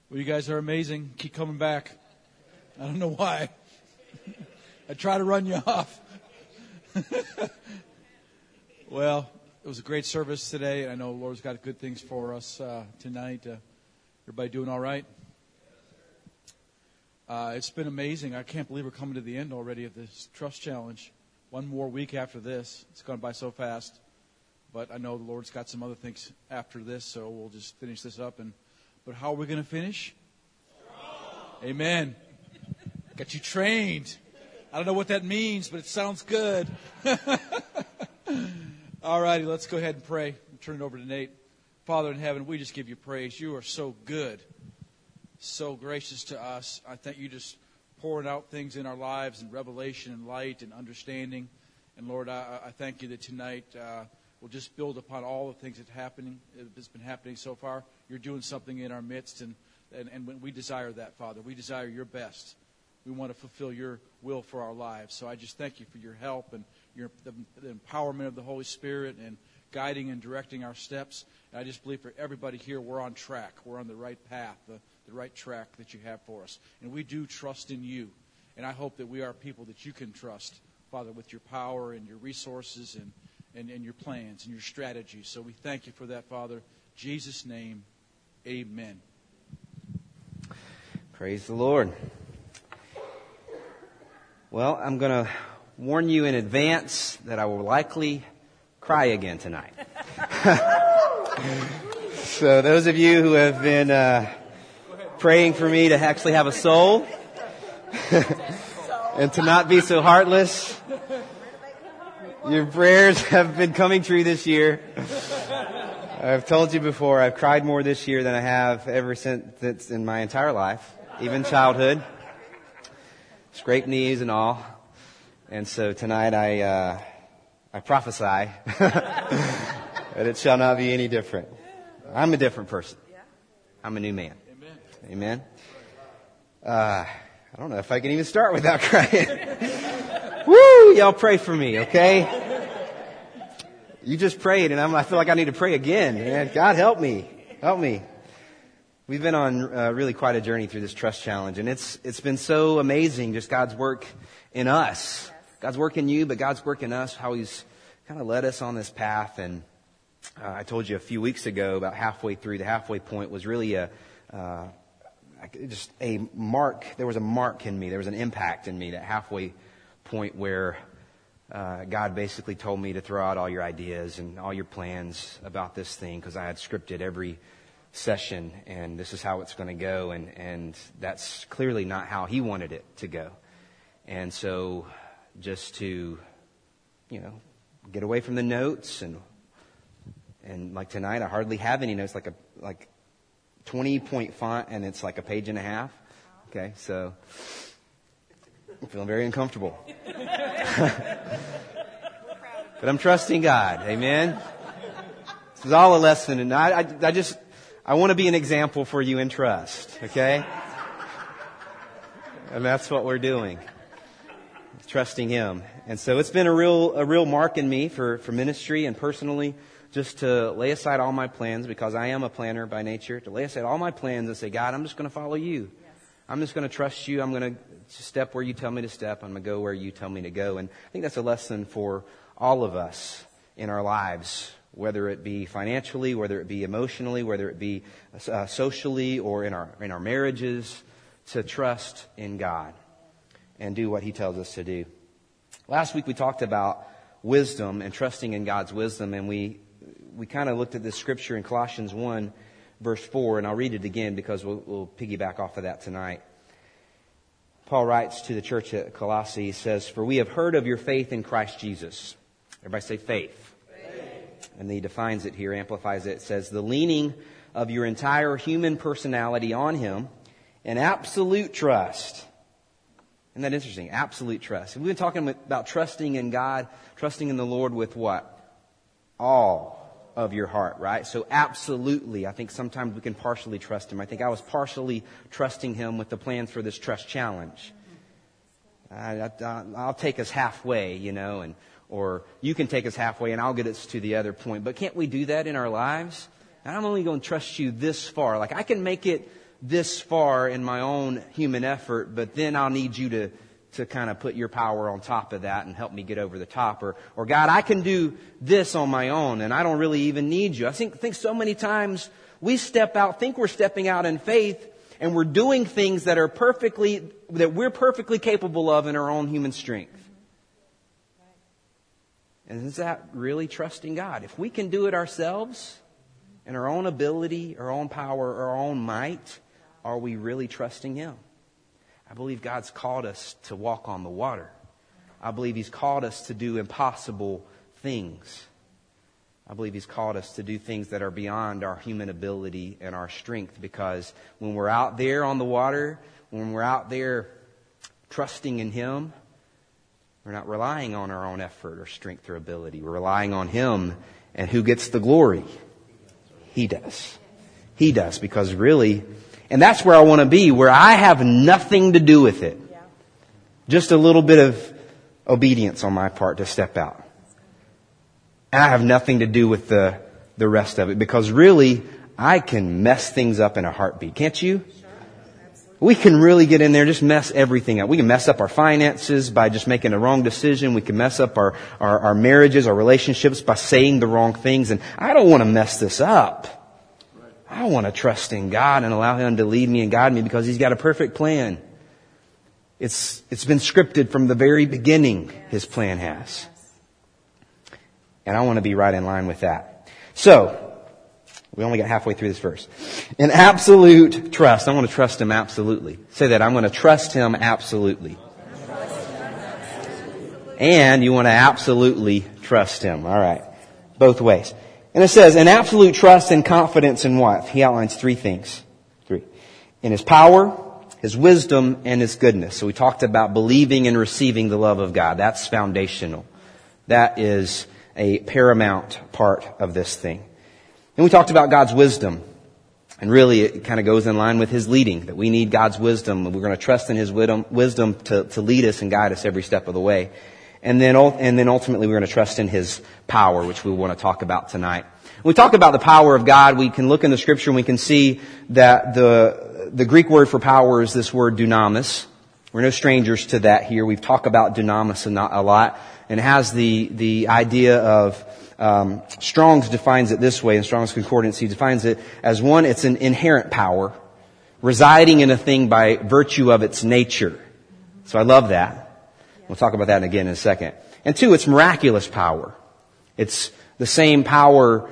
Well, you guys are amazing. Keep coming back. I don't know why. I try to run you off. Well, it was a great service today. I know the Lord's got good things for us tonight. Everybody doing all right? It's been amazing. I can't believe we're coming to the end already of this Trust Challenge. One more week after this. It's gone by so fast. But I know the Lord's got some other things after this, so we'll just finish this up. But how are we going to finish? Strong. Amen. Got you trained. I don't know what that means, but it sounds good. All righty, let's go ahead and pray. Turn it over to Nate. Father in heaven, we just give you praise. You are so good, so gracious to us. I thank you just pouring out things in our lives and revelation and light and understanding. And Lord, I thank you that tonight we'll just build upon all the things that's been happening so far. You're doing something in our midst, and we desire that, Father. We desire your best. We want to fulfill your will for our lives. So I just thank you for your help and the empowerment of the Holy Spirit and guiding and directing our steps. And I just believe for everybody here, we're on track. We're on the right path, the right track that you have for us. And we do trust in you. And I hope that we are people that you can trust, Father, with your power and your resources and your plans and your strategies. So we thank you for that, Father. In Jesus' name, amen. Praise the Lord. Well, I'm going to warn you in advance that I will likely cry again tonight. So those of you who have been praying for me to actually have a soul and to not be so heartless, your prayers have been coming true this year. I've told you before, I've cried more this year than I have ever since in my entire life, even childhood. Scraped knees and all. And so tonight I prophesy that it shall not be any different. I'm a different person. I'm a new man. Amen. I don't know if I can even start without crying. Woo! Y'all pray for me, okay? You just prayed, and I feel like I need to pray again. Man, God help me. Help me. We've been on really quite a journey through this Trust Challenge, and it's been so amazing, just God's work in us. God's work in you, but God's work in us, how He's kind of led us on this path. And I told you a few weeks ago, about halfway through, the halfway point was really just a mark. There was a mark in me. There was an impact in me, that halfway point where God basically told me to throw out all your ideas and all your plans about this thing, because I had scripted every session, and this is how it's going to go, and that's clearly not how He wanted it to go. And so just to, get away from the notes, and like tonight, I hardly have any notes, like 20-point font, and it's like a page and a half. Okay, so I'm feeling very uncomfortable. But I'm trusting God. Amen. This is all a lesson, and I want to be an example for you in trust, okay? And that's what we're doing. Trusting Him. And so it's been a real mark in me for ministry and personally, just to lay aside all my plans, because I am a planner by nature, to lay aside all my plans and say, God, I'm just going to follow you. Yes. I'm just going to trust you. I'm going to step where you tell me to step. I'm going to go where you tell me to go. And I think that's a lesson for all of us in our lives, whether it be financially, whether it be emotionally, whether it be socially, or in our marriages, to trust in God and do what He tells us to do. Last week we talked about wisdom and trusting in God's wisdom, and we kind of looked at this scripture in Colossians 1, verse 4, and I'll read it again because we'll piggyback off of that tonight. Paul writes to the church at Colossae, he says, "For we have heard of your faith in Christ Jesus." Everybody say faith. And he defines it here, amplifies it. It says, "The leaning of your entire human personality on Him and absolute trust." Isn't that interesting? Absolute trust. We've been talking about trusting in God, trusting in the Lord with what? All of your heart, right? So absolutely, I think sometimes we can partially trust Him. I think I was partially trusting Him with the plans for this Trust Challenge. I'll take us halfway, or you can take us halfway and I'll get us to the other point. But can't we do that in our lives? And I'm only going to trust you this far. Like I can make it this far in my own human effort, but then I'll need you to kind of put your power on top of that and help me get over the top. Or God, I can do this on my own and I don't really even need you. I think so many times we think we're stepping out in faith and we're doing things that we're perfectly capable of in our own human strength. And is that really trusting God? If we can do it ourselves in our own ability, our own power, our own might, are we really trusting Him? I believe God's called us to walk on the water. I believe He's called us to do impossible things. I believe He's called us to do things that are beyond our human ability and our strength, because when we're out there on the water, when we're out there trusting in Him, we're not relying on our own effort or strength or ability. We're relying on Him, and who gets the glory? He does. He does, because really, and that's where I want to be, where I have nothing to do with it. Just a little bit of obedience on my part to step out. And I have nothing to do with the rest of it, because really, I can mess things up in a heartbeat. Can't you? We can really get in there and just mess everything up. We can mess up our finances by just making a wrong decision. We can mess up our marriages, our relationships by saying the wrong things. And I don't want to mess this up. I want to trust in God and allow Him to lead me and guide me, because He's got a perfect plan. It's been scripted from the very beginning, His plan has. And I want to be right in line with that. So, we only got halfway through this verse. In absolute trust. I want to trust Him absolutely. Say that. I'm going to trust Him absolutely. And you want to absolutely trust Him. All right. Both ways. And it says, in absolute trust and confidence in what? He outlines three things. In His power, His wisdom, and His goodness. So we talked about believing and receiving the love of God. That's foundational. That is a paramount part of this thing. And we talked about God's wisdom. And really it kind of goes in line with His leading, that we need God's wisdom. And we're going to trust in His wisdom to lead us and guide us every step of the way. And then ultimately we're going to trust in His power, which we want to talk about tonight. When we talk about the power of God, we can look in the Scripture and we can see that the Greek word for power is this word dunamis. We're no strangers to that here. We've talked about dunamis a lot. And it has the idea of, Strong's defines it this way, in Strong's Concordance, he defines it as one, it's an inherent power, residing in a thing by virtue of its nature. So I love that. We'll talk about that again in a second. And two, it's miraculous power. It's the same power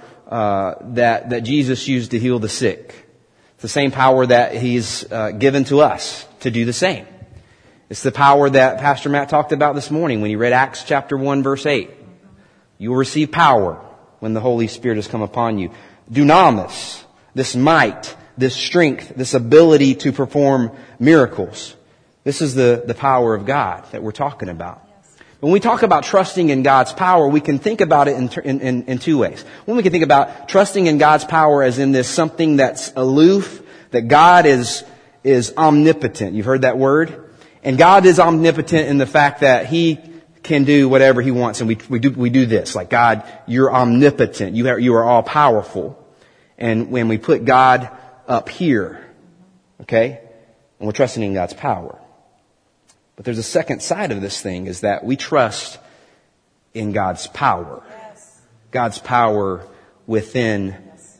that Jesus used to heal the sick. It's the same power that He's given to us to do the same. It's the power that Pastor Matt talked about this morning when he read Acts chapter 1 verse 8. You will receive power when the Holy Spirit has come upon you. Dunamis, this might, this strength, this ability to perform miracles. This is the power of God that we're talking about. When we talk about trusting in God's power, we can think about it in two ways. One, we can think about trusting in God's power as in this something that's aloof, that God is omnipotent. You've heard that word? And God is omnipotent in the fact that He can do whatever He wants. And we do this. Like, God, You're omnipotent. You are all powerful. And when we put God up here, okay, and we're trusting in God's power. But there's a second side of this thing, is that we trust in God's power. God's power within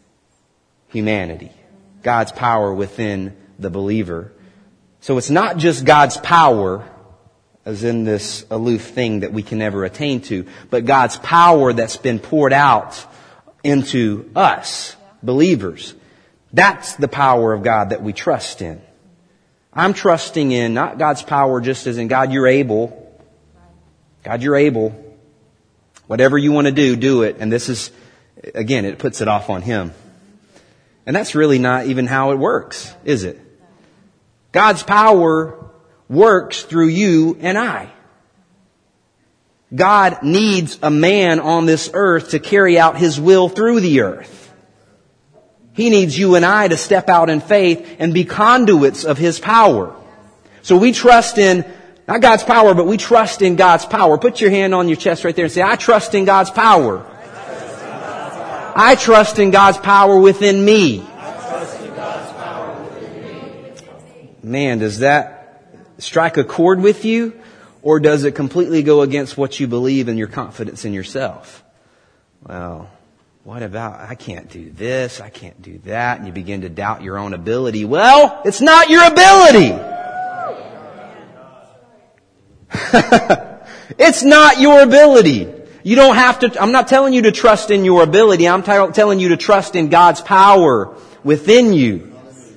humanity. God's power within the believer. So it's not just God's power, as in this aloof thing that we can never attain to, but God's power that's been poured out into us, believers. That's the power of God that we trust in. I'm trusting in not God's power just as in, God, You're able. God, You're able. Whatever You want to do it. And this is, again, it puts it off on Him. And that's really not even how it works, is it? God's power works through you and I. God needs a man on this earth to carry out His will through the earth. He needs you and I to step out in faith and be conduits of His power. So we trust in, not God's power, but we trust in God's power. Put your hand on your chest right there and say, I trust in God's power. I trust in God's power within me. man, does that strike a chord with you? Or does it completely go against what you believe and your confidence in yourself? Well, what about, I can't do this, I can't do that, and you begin to doubt your own ability. Well, it's not your ability. It's not your ability. You don't have to, I'm not telling you to trust in your ability. I'm telling you to trust in God's power within you.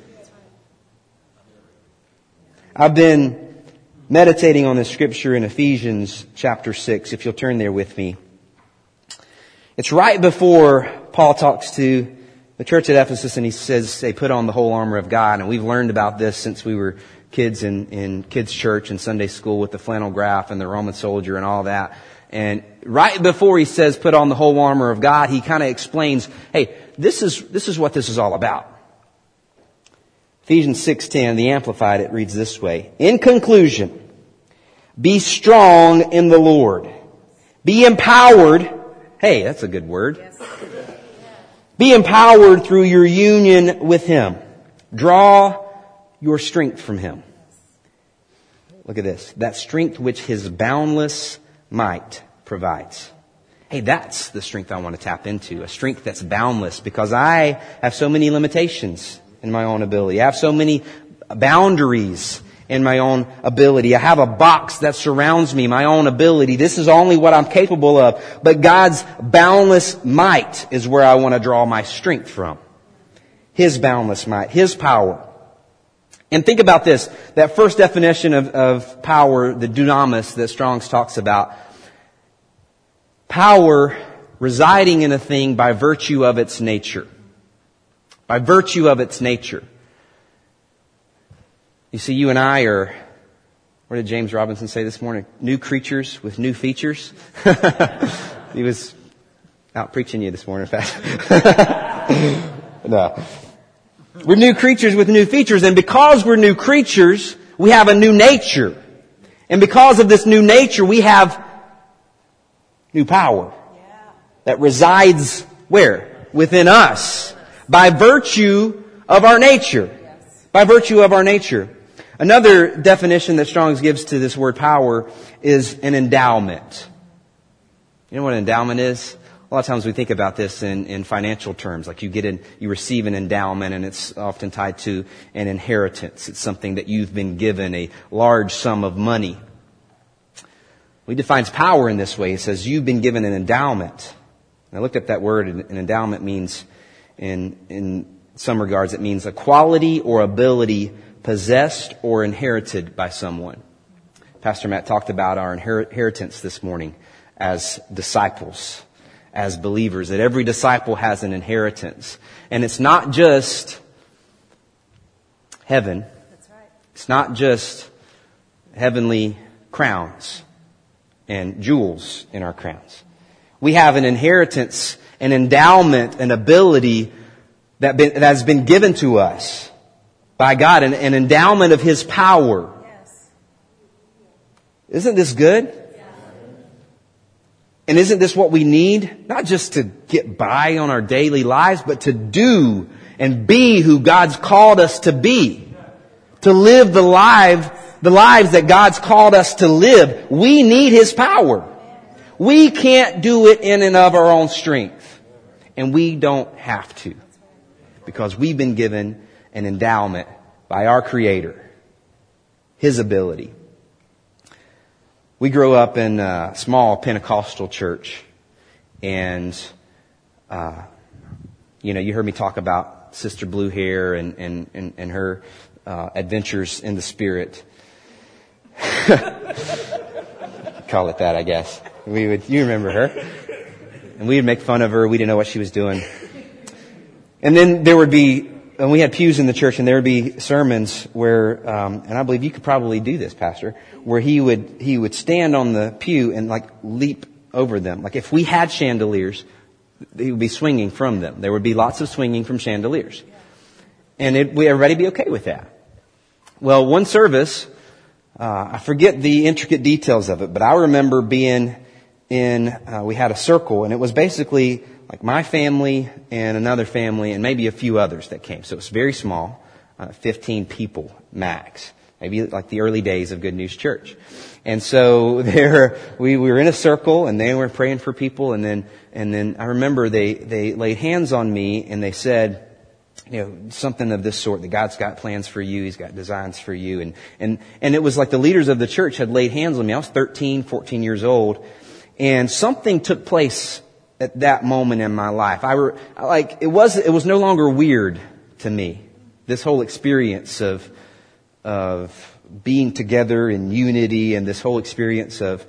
I've been meditating on this scripture in Ephesians chapter 6, if you'll turn there with me. It's right before Paul talks to the church at Ephesus and he says, they put on the whole armor of God. And we've learned about this since we were kids in kids' church and Sunday school with the flannel graph and the Roman soldier and all that. And right before he says put on the whole armor of God, he kind of explains, hey, this is what this is all about. Ephesians 6:10, the Amplified, it reads this way. In conclusion, be strong in the Lord. Be empowered. Hey, that's a good word. Yes. Be empowered through your union with Him. Draw your strength from Him. Look at this. That strength which His boundless might provides. Hey, that's the strength I want to tap into. A strength that's boundless, because I have so many limitations in my own ability. I have so many boundaries in my own ability. I have a box that surrounds me, my own ability. This is only what I'm capable of. But God's boundless might is where I want to draw my strength from. His boundless might, His power. And think about this, that first definition of power, the dunamis that Strong's talks about. Power residing in a thing by virtue of its nature. By virtue of its nature. You see, you and I are, what did James Robinson say this morning? New creatures with new features. He was out preaching you this morning, Pastor. No. We're new creatures with new features, and because we're new creatures, we have a new nature. And because of this new nature, we have new power that resides where? Within us. By virtue of our nature. By virtue of our nature. Another definition that Strong's gives to this word power is an endowment. You know what an endowment is? A lot of times we think about this in financial terms, like you receive an endowment, and it's often tied to an inheritance. It's something that you've been given, a large sum of money. He defines power in this way. He says you've been given an endowment. And I looked up that word. An endowment means, in some regards, it means a quality or ability possessed or inherited by someone. Pastor Matt talked about our inheritance this morning as disciples. As believers, that every disciple has an inheritance. And it's not just heaven. That's right. It's not just heavenly crowns and jewels in our crowns. We have an inheritance, an endowment, an ability that has been given to us by God, an endowment of His power. Yes. Isn't this good? And isn't this what we need? Not just to get by on our daily lives, but to do and be who God's called us to be. To live the lives that God's called us to live. We need His power. We can't do it in and of our own strength. And we don't have to. Because we've been given an endowment by our Creator. His ability. We grew up in a small Pentecostal church, and you heard me talk about Sister Blue Hair and her adventures in the Spirit. Call it that, I guess. You remember her, and we would make fun of her. We didn't know what she was doing, and then there would be. And we had pews in the church, and there would be sermons where, and I believe you could probably do this, Pastor, where he would stand on the pew and like leap over them. Like if we had chandeliers, he would be swinging from them. There would be lots of swinging from chandeliers. And everybody be okay with that. Well, one service, I forget the intricate details of it, but I remember being we had a circle, and it was basically like my family and another family and maybe a few others that came. So it was very small. 15 people max. Maybe like the early days of Good News Church. And so there, we were in a circle and they were praying for people. And then I remember they laid hands on me and they said, something of this sort, that God's got plans for you. He's got designs for you. And it was like the leaders of the church had laid hands on me. I was 13, 14 years old. And something took place at that moment in my life. It was no longer weird to me. This whole experience of being together in unity, and this whole experience of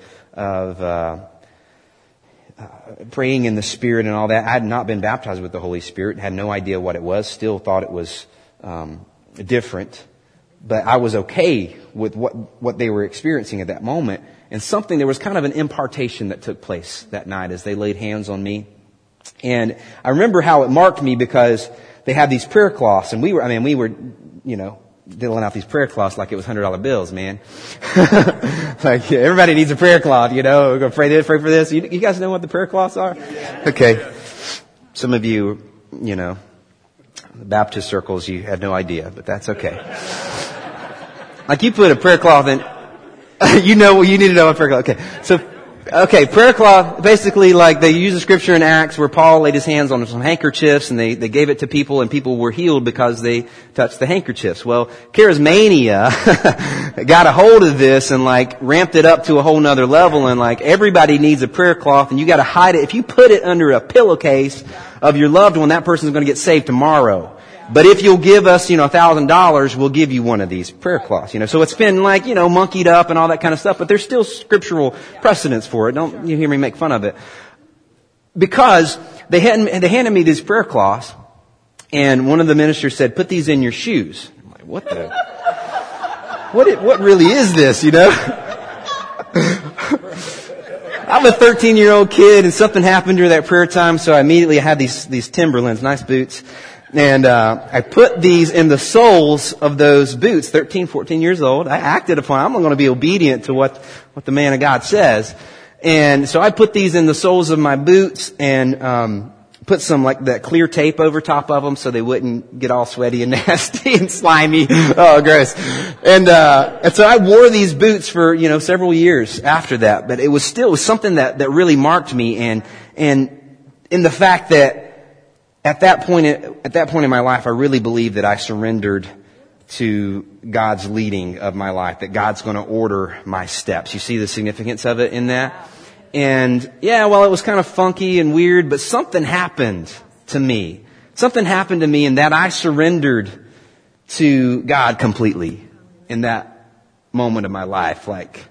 praying in the Spirit and all that. I had not been baptized with the Holy Spirit, had no idea what it was, still thought it was different. But I was okay with what they were experiencing at that moment. And there was kind of an impartation that took place that night as they laid hands on me. And I remember how it marked me because they had these prayer cloths, and we were, dealing out these prayer cloths like it was $100 bills, man. Like, everybody needs a prayer cloth, We're going to pray for this. You guys know what the prayer cloths are? Okay. Some of you, the Baptist circles, you had no idea, but that's okay. Like, you put a prayer cloth in, you need to know a prayer cloth. Okay, prayer cloth, basically like they use a scripture in Acts where Paul laid his hands on some handkerchiefs and they gave it to people and people were healed because they touched the handkerchiefs. Well, Charismania got a hold of this and ramped it up to a whole nother level, and everybody needs a prayer cloth and you gotta hide it. If you put it under a pillowcase of your loved one, that person's gonna get saved tomorrow. But if you'll give us, $1,000, we'll give you one of these prayer cloths, So it's been monkeyed up and all that kind of stuff, but there's still scriptural precedence for it. Don't you hear me make fun of it. Because they handed me these prayer cloths, and one of the ministers said, put these in your shoes. I'm like, what really is this, I'm a 13-year-old kid and something happened during that prayer time, so I immediately had these Timberlands, nice boots. And I put these in the soles of those boots, 13, 14 years old. I acted upon, I'm going to be obedient to what the man of God says. And so I put these in the soles of my boots and put some that clear tape over top of them so they wouldn't get all sweaty and nasty and slimy. Oh, gross. And so I wore these boots for, several years after that. But it was something that really marked me, and in the fact that At that point in my life, I really believed that I surrendered to God's leading of my life, that God's going to order my steps. You see the significance of it in that? And it was kind of funky and weird, but something happened to me. Something happened to me in that I surrendered to God completely in that moment of my life.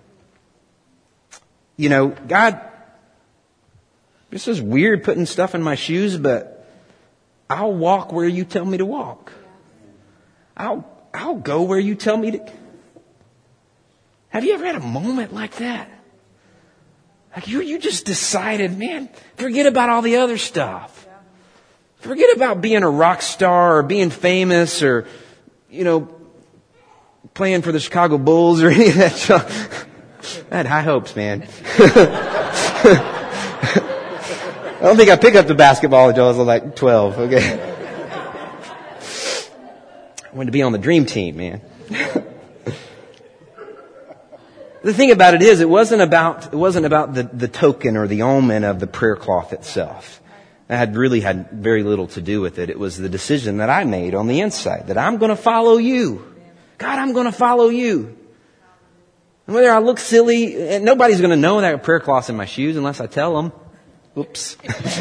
God, this is weird putting stuff in my shoes, but I'll walk where you tell me to walk. I'll go where you tell me to. Have you ever had a moment like that? You just decided, man, forget about all the other stuff. Forget about being a rock star or being famous or, playing for the Chicago Bulls or any of that stuff. I had high hopes, man. I don't think I picked up the basketball until I was 12, okay? I wanted to be on the dream team, man. The thing about it is, it wasn't about the token or the omen of the prayer cloth itself. That had very little to do with it. It was the decision that I made on the inside, that I'm going to follow you. God, I'm going to follow you. And whether I look silly, and nobody's going to know that prayer cloth's in my shoes unless I tell them. Oops.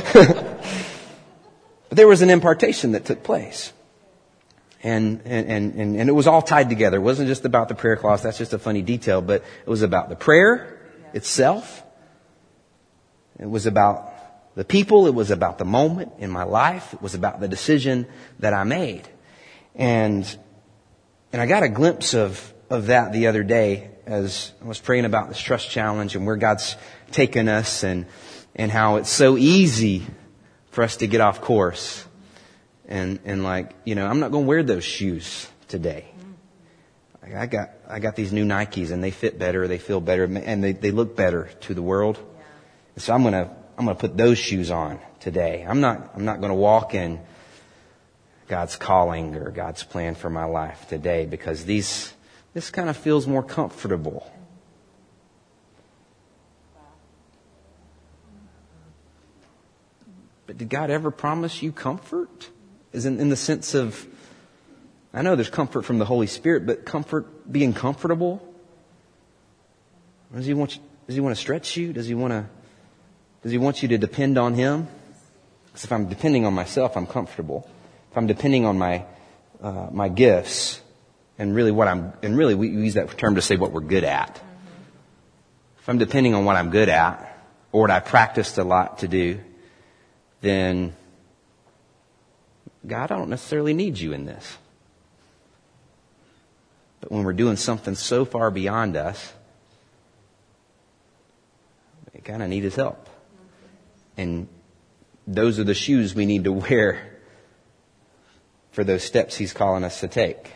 But there was an impartation that took place. And it was all tied together. It wasn't just about the prayer cloth. That's just a funny detail. But it was about the prayer itself. It was about the people. It was about the moment in my life. It was about the decision that I made. And I got a glimpse of that the other day as I was praying about this trust challenge and where God's taken us and how it's so easy for us to get off course. And I'm not going to wear those shoes today. I got these new Nikes and they fit better, they feel better, and they look better to the world. And so I'm going to put those shoes on today. I'm not going to walk in God's calling or God's plan for my life today, because this kind of feels more comfortable. But did God ever promise you comfort? Is in the sense of, I know there's comfort from the Holy Spirit, but comfort being comfortable? Or does He want to stretch you? Does He want you to depend on Him? Because if I'm depending on myself, I'm comfortable. If I'm depending on my gifts and really we use that term to say what we're good at. If I'm depending on what I'm good at or what I practiced a lot to do, then God, I don't necessarily need you in this. But when we're doing something so far beyond us, we kind of need His help. And those are the shoes we need to wear for those steps He's calling us to take.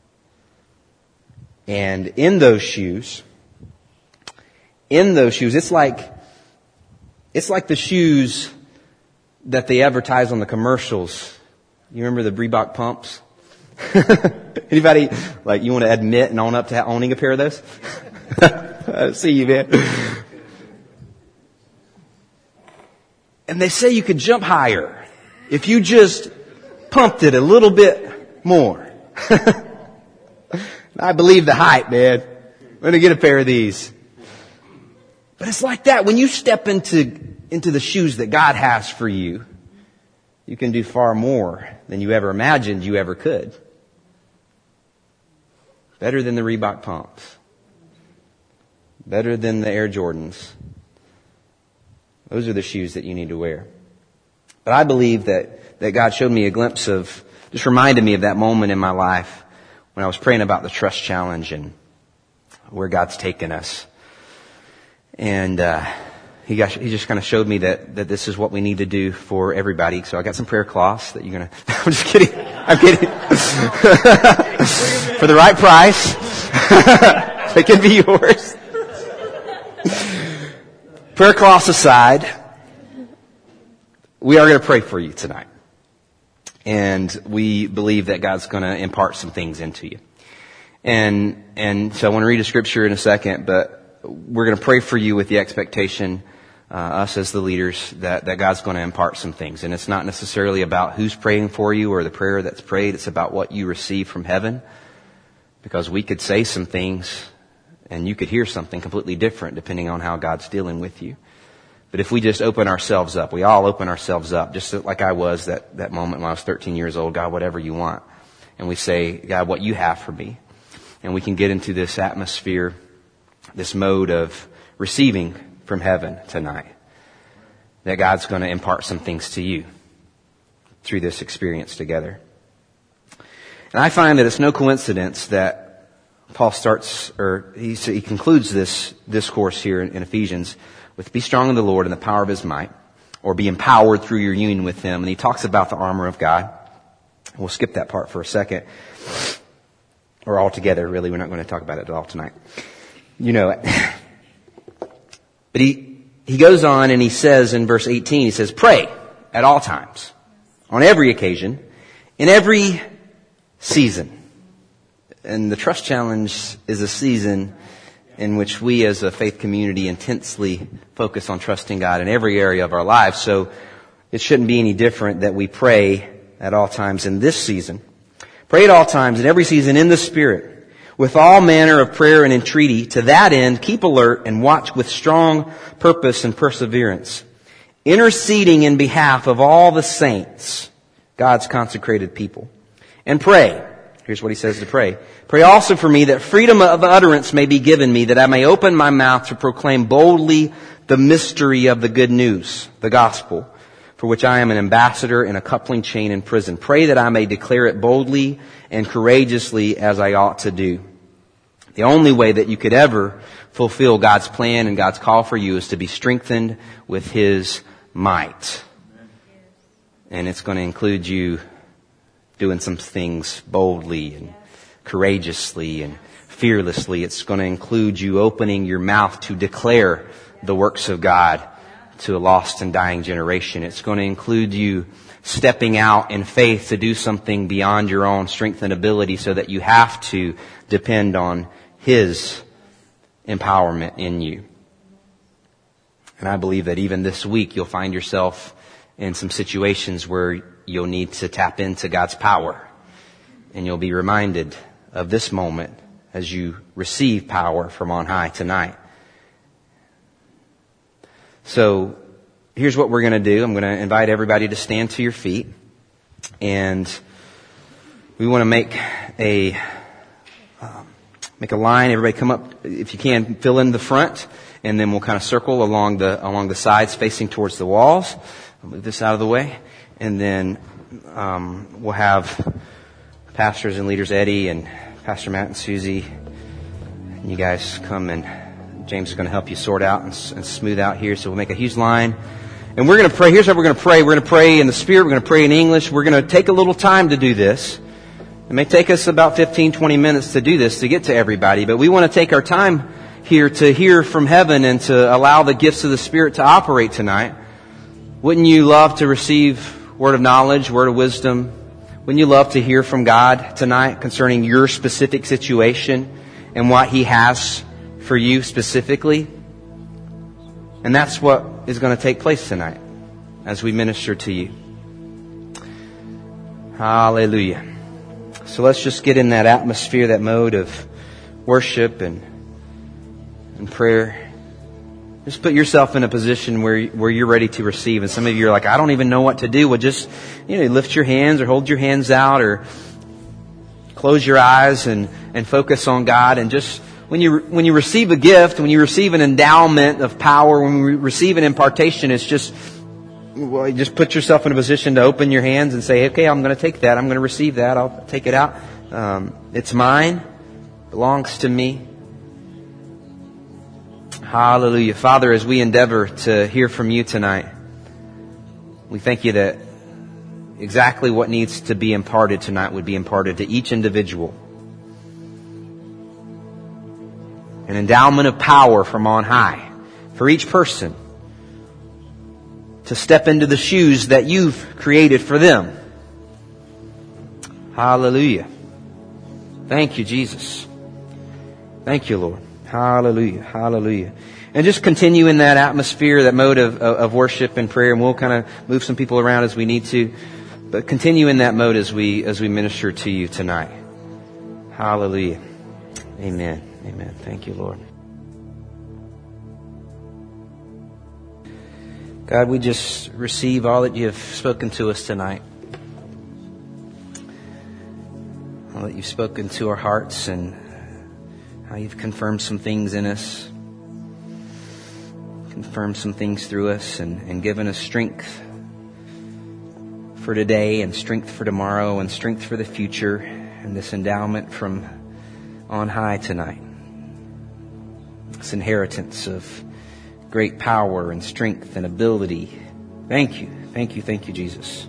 And in those shoes, it's like the shoes that they advertise on the commercials. You remember the Reebok pumps? Anybody, you want to admit and own up to owning a pair of those? I see you, man. And they say you could jump higher if you just pumped it a little bit more. I believe the hype, man. I'm going to get a pair of these. But it's like that. When you step into the shoes that God has for you, you can do far more than you ever imagined you ever could. Better than the Reebok pumps. Better than the Air Jordans. Those are the shoes that you need to wear. But I believe that God showed me a glimpse of, just reminded me of that moment in my life when I was praying about the trust challenge and where God's taken us. And He just kind of showed me that this is what we need to do for everybody. So I got some prayer cloths that you're going to... I'm just kidding. I'm kidding. For the right price. They can be yours. Prayer cloths aside, we are going to pray for you tonight. And we believe that God's going to impart some things into you. And so I want to read a scripture in a second, but we're going to pray for you with the expectation, us as the leaders, that God's going to impart some things. And it's not necessarily about who's praying for you or the prayer that's prayed. It's about what you receive from heaven. Because we could say some things and you could hear something completely different depending on how God's dealing with you. But if we just open ourselves up, we all open ourselves up, just like I was that moment when I was 13 years old, God, whatever you want. And we say, God, what you have for me. And we can get into this atmosphere, this mode of receiving from heaven tonight. That God's going to impart some things to you through this experience together. And I find that it's no coincidence that Paul he concludes this discourse here in Ephesians with be strong in the Lord and the power of His might, or be empowered through your union with Him. And he talks about the armor of God. We'll skip that part for a second. Or altogether, really. We're not going to talk about it at all tonight. You know it. But he goes on and he says in verse 18, he says, pray at all times, on every occasion, in every season. And the Trust Challenge is a season in which we as a faith community intensely focus on trusting God in every area of our lives. So it shouldn't be any different that we pray at all times in this season. Pray at all times in every season in the Spirit, with all manner of prayer and entreaty. To that end, keep alert and watch with strong purpose and perseverance, interceding in behalf of all the saints, God's consecrated people. And pray. Here's what he says to pray. Pray also for me that freedom of utterance may be given me, that I may open my mouth to proclaim boldly the mystery of the good news, the gospel, for which I am an ambassador in a coupling chain in prison. Pray that I may declare it boldly and courageously as I ought to do. The only way that you could ever fulfill God's plan and God's call for you is to be strengthened with His might. And it's going to include you doing some things boldly and courageously and fearlessly. It's going to include you opening your mouth to declare the works of God to a lost and dying generation. It's going to include you stepping out in faith to do something beyond your own strength and ability so that you have to depend on His empowerment in you. And I believe that even this week you'll find yourself in some situations where you'll need to tap into God's power. And you'll be reminded of this moment as you receive power from on high tonight. So here's what we're going to do. I'm going to invite everybody to stand to your feet. And we want to make a line. Everybody come up, if you can, fill in the front. And then we'll kind of circle along the sides facing towards the walls. I'll move this out of the way. And then we'll have pastors and leaders, Eddie and Pastor Matt and Susie. And you guys come, and James is going to help you sort out and smooth out here. So we'll make a huge line. And we're going to pray. Here's how we're going to pray. We're going to pray in the Spirit. We're going to pray in English. We're going to take a little time to do this. It may take us about 15, 20 minutes to do this, to get to everybody. But we want to take our time here to hear from heaven and to allow the gifts of the Spirit to operate tonight. Wouldn't you love to receive word of knowledge, word of wisdom? Wouldn't you love to hear from God tonight concerning your specific situation and what He has for you specifically? And that's what is going to take place tonight as we minister to you. Hallelujah. So let's just get in that atmosphere, that mode of worship and prayer. Just put yourself in a position where you're ready to receive. And some of you are like, I don't even know what to do. Well, just, lift your hands or hold your hands out or close your eyes and focus on God. And just when you receive a gift, when you receive an endowment of power, when we receive an impartation, it's just, you just put yourself in a position to open your hands and say, okay, I'm going to take that. I'm going to receive that. I'll take it out. It's mine. Belongs to me. Hallelujah. Father, as we endeavor to hear from you tonight, we thank you that exactly what needs to be imparted tonight would be imparted to each individual. An endowment of power from on high for each person to step into the shoes that you've created for them. Hallelujah. Thank you, Jesus. Thank you, Lord. Hallelujah. Hallelujah. And just continue in that atmosphere, that mode of worship and prayer. And we'll kind of move some people around as we need to. But continue in that mode as we minister to you tonight. Hallelujah. Amen. Amen. Thank you, Lord. God, we just receive all that you have spoken to us tonight. All that you've spoken to our hearts and how you've confirmed some things in us, confirmed some things through us, and given us strength for today and strength for tomorrow and strength for the future, and this endowment from on high tonight. This inheritance of great power and strength and ability. Thank you. Thank you. Thank you, Jesus.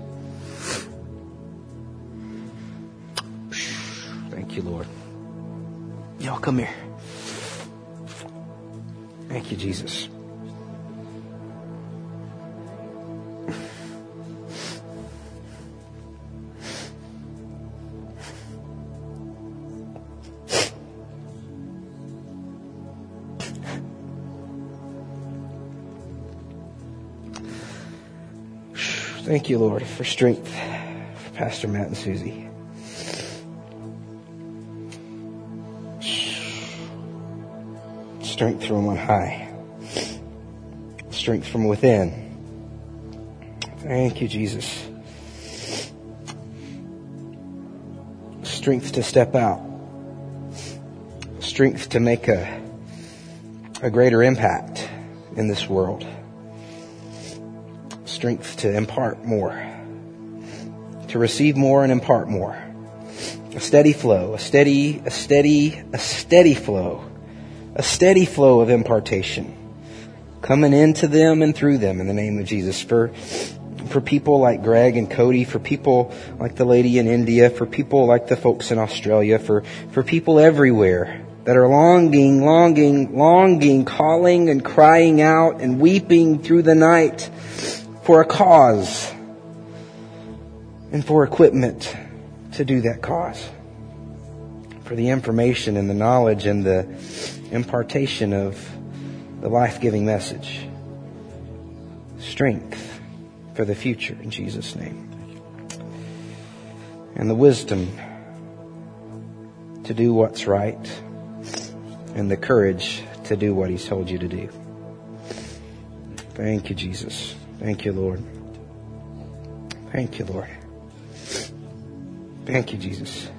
Thank you, Lord. Y'all come here. Thank you, Jesus. Thank you, Lord, for strength for Pastor Matt and Susie. Strength from on high. Strength from within. Thank you, Jesus. Strength to step out. Strength to make a greater impact in this world. Strength to impart more. To receive more and impart more. A steady flow. A steady flow. A steady flow of impartation coming into them and through them in the name of Jesus. For people like Greg and Cody, for people like the lady in India, for people like the folks in Australia, for people everywhere that are longing, calling and crying out and weeping through the night for a cause and for equipment to do that cause, for the information and the knowledge and the impartation of the life-giving message. Strength for the future in Jesus' name. And the wisdom to do what's right, and the courage to do what He's told you to do. Thank you, Jesus. Thank you, Lord. Thank you, Lord. Thank you, Jesus.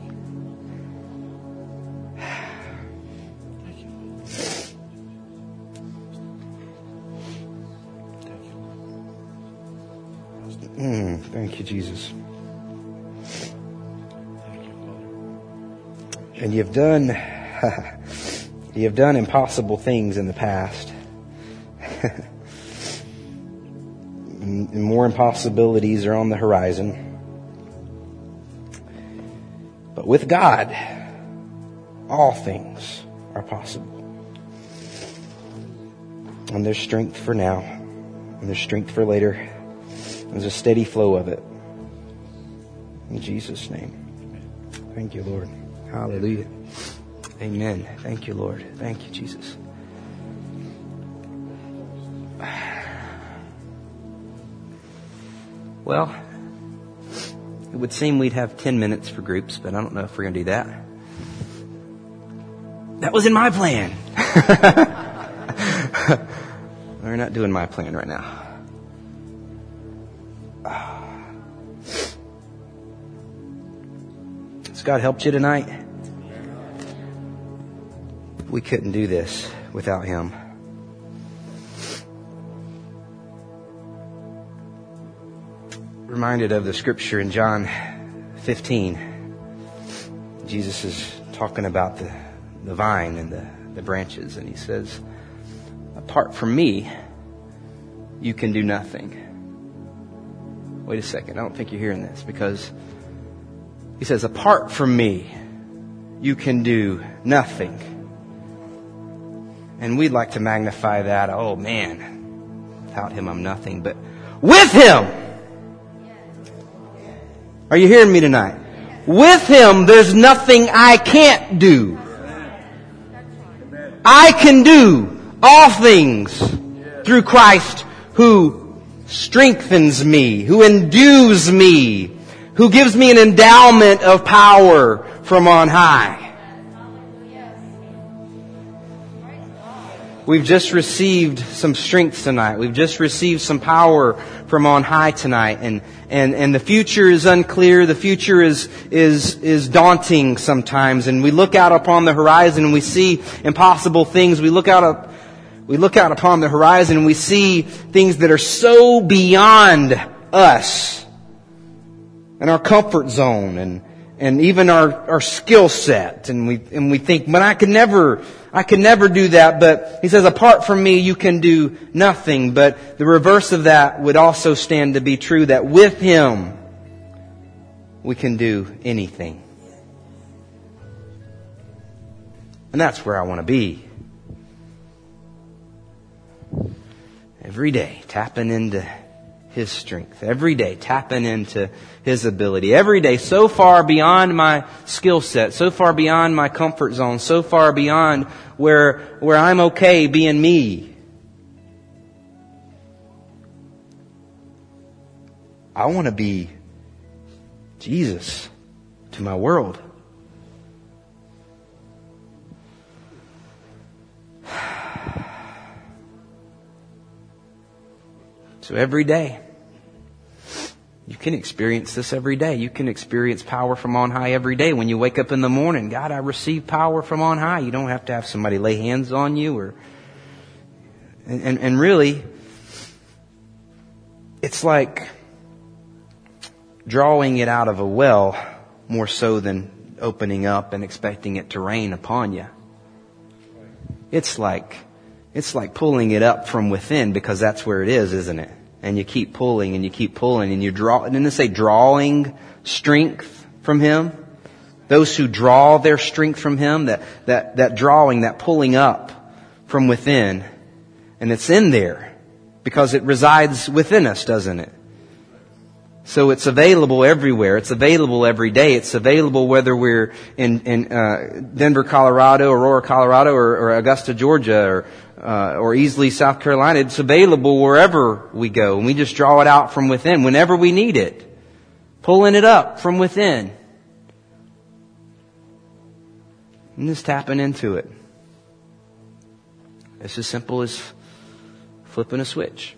Thank you, Jesus. And you've done impossible things in the past. And more impossibilities are on the horizon. But with God, all things are possible. And there's strength for now. And there's strength for later. There's a steady flow of it. In Jesus' name. Thank you, Lord. Hallelujah. Amen. Thank you, Lord. Thank you, Jesus. Well, it would seem we'd have 10 minutes for groups, but I don't know if we're going to do that. That was in my plan. We're not doing my plan right now. Has God helped you tonight? We couldn't do this without Him. Reminded of the scripture in John 15. Jesus is talking about the vine and the branches, and He says, apart from me, you can do nothing. Wait a second, I don't think you're hearing this, because He says, apart from me, you can do nothing. And we'd like to magnify that. Oh man, without Him I'm nothing. But with Him, are you hearing me tonight? With Him, there's nothing I can't do. I can do all things through Christ who strengthens me, who endues me, who gives me an endowment of power from on high. We've just received some strength tonight. We've just received some power from on high tonight. And the future is unclear. The future is daunting sometimes. And we look out upon the horizon and we see impossible things. We look out upon the horizon and we see things that are so beyond us and our comfort zone and even our skill set. And we think, but I could never do that. But He says, apart from me, you can do nothing. But the reverse of that would also stand to be true, that with Him, we can do anything. And that's where I want to be. Every day, tapping into His strength. Every day, tapping into His ability. Every day, so far beyond my skill set, so far beyond my comfort zone, so far beyond where I'm okay being me. I want to be Jesus to my world. So every day, you can experience this every day. You can experience power from on high every day. When you wake up in the morning, God, I receive power from on high. You don't have to have somebody lay hands on you and really, it's like drawing it out of a well more so than opening up and expecting it to rain upon you. It's like pulling it up from within, because that's where it is, isn't it? And you keep pulling and you keep pulling and you draw. Didn't it say drawing strength from Him? those who draw their strength from Him, that drawing, that pulling up from within. And it's in there because it resides within us, doesn't it? So it's available everywhere. It's available every day. It's available whether we're in Denver, Colorado, Aurora, Colorado, or Augusta, Georgia, or Easley, South Carolina. It's available wherever we go. And we just draw it out from within whenever we need it. Pulling it up from within. And just tapping into it. It's as simple as flipping a switch.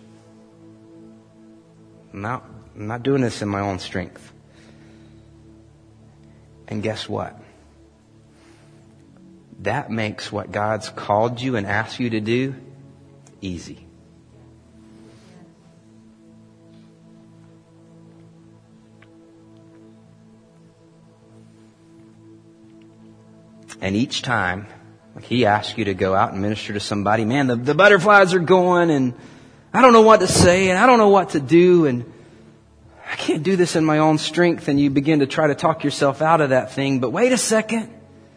I'm not doing this in my own strength. And guess what? That makes what God's called you and asked you to do easy. And each time, like He asks you to go out and minister to somebody, man, the butterflies are going and I don't know what to say and I don't know what to do and I can't do this in my own strength, and you begin to try to talk yourself out of that thing. But wait a second.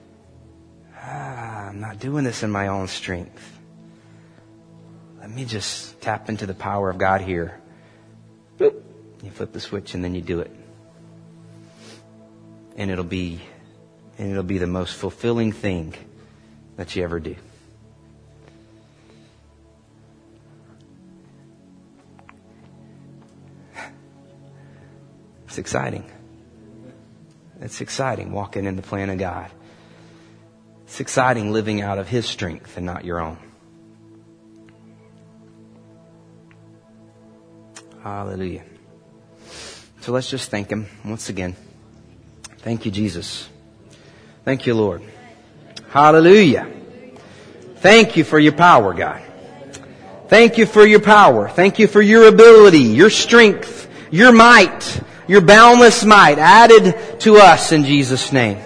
I'm not doing this in my own strength. Let me just tap into the power of God here. Boop. You flip the switch and then you do it. And it'll be the most fulfilling thing that you ever do. It's exciting. It's exciting walking in the plan of God. It's exciting living out of His strength and not your own. Hallelujah. So let's just thank Him once again. Thank you, Jesus. Thank you, Lord. Hallelujah. Thank you for your power, God. Thank you for your power. Thank you for your ability, your strength, your might. Your boundless might added to us in Jesus' name.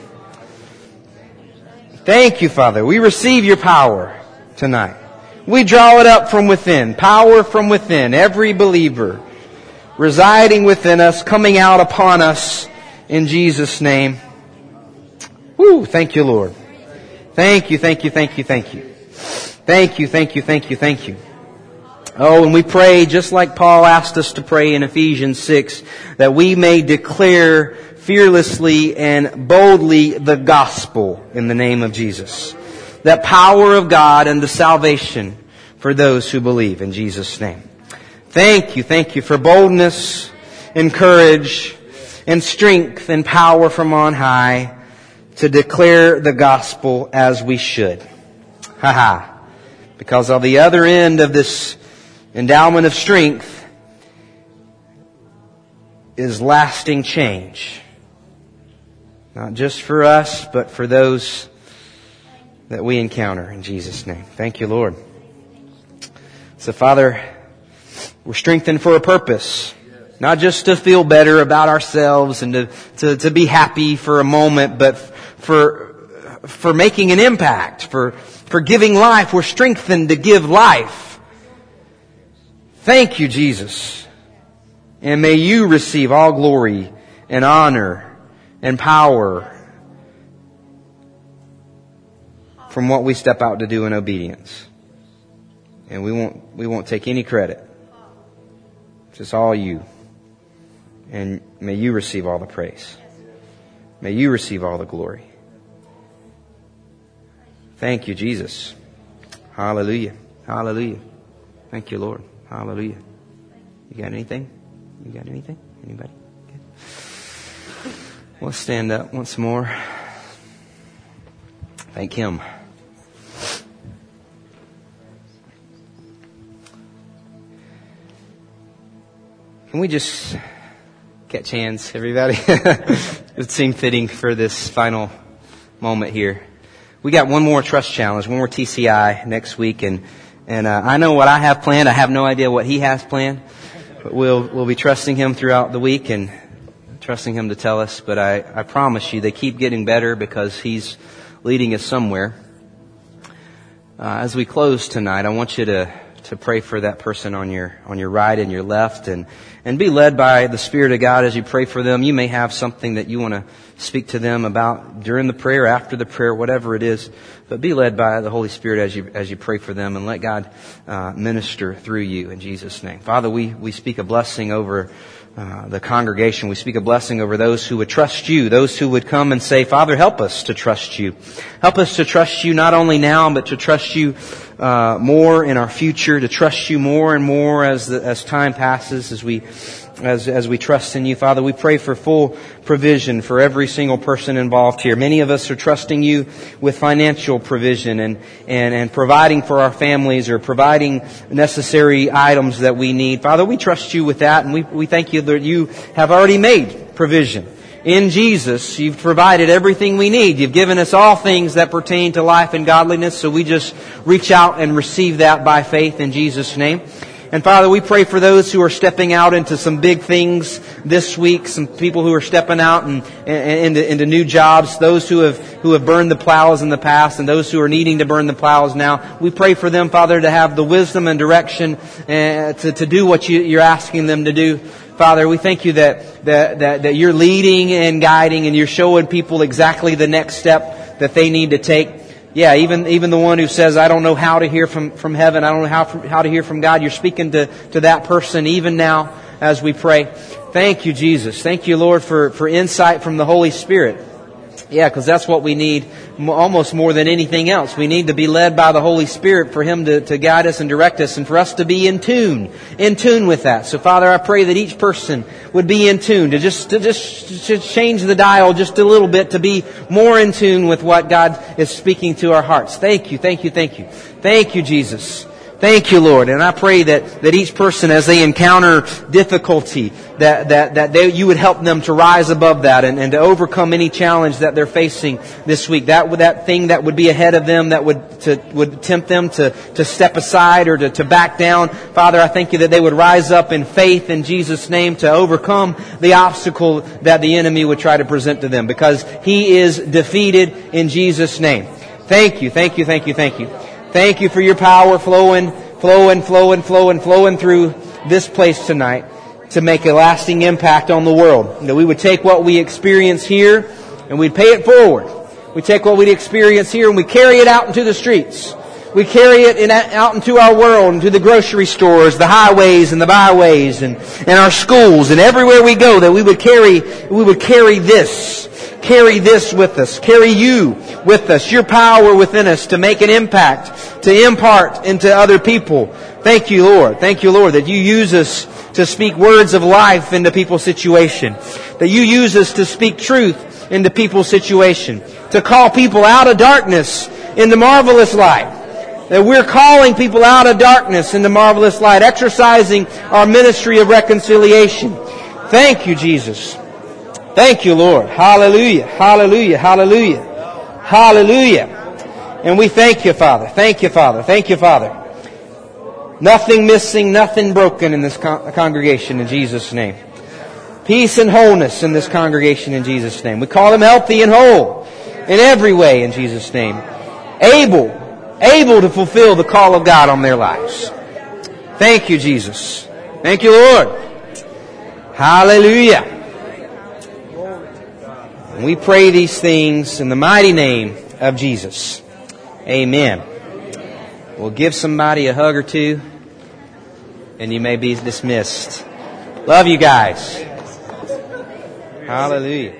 Thank you, Father. We receive your power tonight. We draw it up from within. Power from within. Every believer residing within us, coming out upon us in Jesus' name. Woo, thank you, Lord. Thank you, thank you, thank you, thank you. Thank you, thank you, thank you, thank you. Oh, and we pray just like Paul asked us to pray in Ephesians 6, that we may declare fearlessly and boldly the gospel in the name of Jesus. That power of God and the salvation for those who believe in Jesus' name. Thank you for boldness and courage and strength and power from on high to declare the gospel as we should. Because on the other end of this endowment of strength is lasting change. Not just for us, but for those that we encounter in Jesus' name. Thank you, Lord. So, Father, we're strengthened for a purpose. Not just to feel better about ourselves and to be happy for a moment, but for making an impact, for giving life. We're strengthened to give life. Thank you, Jesus. And may you receive all glory and honor and power from what we step out to do in obedience. And we won't take any credit. It's just all you. And may you receive all the praise. May you receive all the glory. Thank you, Jesus. Hallelujah. Hallelujah. Thank you, Lord. Hallelujah. You got anything? You got anything? Anybody? Okay. Let's stand up once more. Thank Him. Can we just catch hands, everybody? It seemed fitting for this final moment here. We got one more trust challenge, one more TCI next week, and I know what I have planned. I have no idea what he has planned, but we'll be trusting him throughout the week and trusting him to tell us. But I promise you, they keep getting better because he's leading us somewhere. As we close tonight, I want you to to pray for that person on your right and your left, and be led by the Spirit of God as you pray for them. You may have something that you want to speak to them about during the prayer, after the prayer, whatever it is. But be led by the Holy Spirit as you pray for them, and let God minister through you in Jesus' name. Father, we speak a blessing over the congregation. We speak a blessing over those who would trust you, those who would come and say, Father, help us to trust you. Help us to trust you not only now, but to trust you more in our future, to trust you more and more as time passes, as we trust in you. Father, we pray for full provision for every single person involved here. Many of us are trusting you with financial provision and providing for our families, or providing necessary items that we need. Father, we trust you with that, and we thank you that you have already made provision. In Jesus, you've provided everything we need. You've given us all things that pertain to life and godliness, so we just reach out and receive that by faith in Jesus' name. And Father, we pray for those who are stepping out into some big things this week, some people who are stepping out and into new jobs, those who have burned the plows in the past, and those who are needing to burn the plows now. We pray for them, Father, to have the wisdom and direction to do what you're asking them to do. Father, we thank you that you're leading and guiding, and you're showing people exactly the next step that they need to take. Yeah, even the one who says, I don't know how to hear from heaven, I don't know how to hear from God, you're speaking to that person even now as we pray. Thank you, Jesus. Thank you, Lord, for insight from the Holy Spirit. Yeah, because that's what we need almost more than anything else. We need to be led by the Holy Spirit for Him to guide us and direct us, and for us to be in tune with that. So, Father, I pray that each person would be in tune, to just change the dial just a little bit, to be more in tune with what God is speaking to our hearts. Thank you, thank you, thank you. Thank you, Jesus. Thank you, Lord. And I pray that each person, as they encounter difficulty, that you would help them to rise above that and to overcome any challenge that they're facing this week. That thing that would be ahead of them that would tempt them to step aside or to back down. Father, I thank you that they would rise up in faith in Jesus' name to overcome the obstacle that the enemy would try to present to them, because he is defeated in Jesus' name. Thank you, thank you, thank you, thank you. Thank you for your power flowing through this place tonight to make a lasting impact on the world. That we would take what we experience here and we'd pay it forward. We take what we experience here and we carry it out into the streets. We carry it out into our world, into the grocery stores, the highways and the byways, and our schools, and everywhere we go, that we would carry this. Carry this with us. Carry you with us. Your power within us to make an impact, to impart into other people. Thank you, Lord. Thank you, Lord, that you use us to speak words of life into people's situation. That you use us to speak truth into people's situation. To call people out of darkness into marvelous light. That we're calling people out of darkness into marvelous light. Exercising our ministry of reconciliation. Thank you, Jesus. Thank you, Lord. Hallelujah. Hallelujah. Hallelujah. Hallelujah. And we thank you, Father. Thank you, Father. Thank you, Father. Nothing missing, nothing broken in this congregation in Jesus' name. Peace and wholeness in this congregation in Jesus' name. We call them healthy and whole in every way in Jesus' name. Able to fulfill the call of God on their lives. Thank you, Jesus. Thank you, Lord. Hallelujah. And we pray these things in the mighty name of Jesus. Amen. We'll give somebody a hug or two, and you may be dismissed. Love you guys. Hallelujah.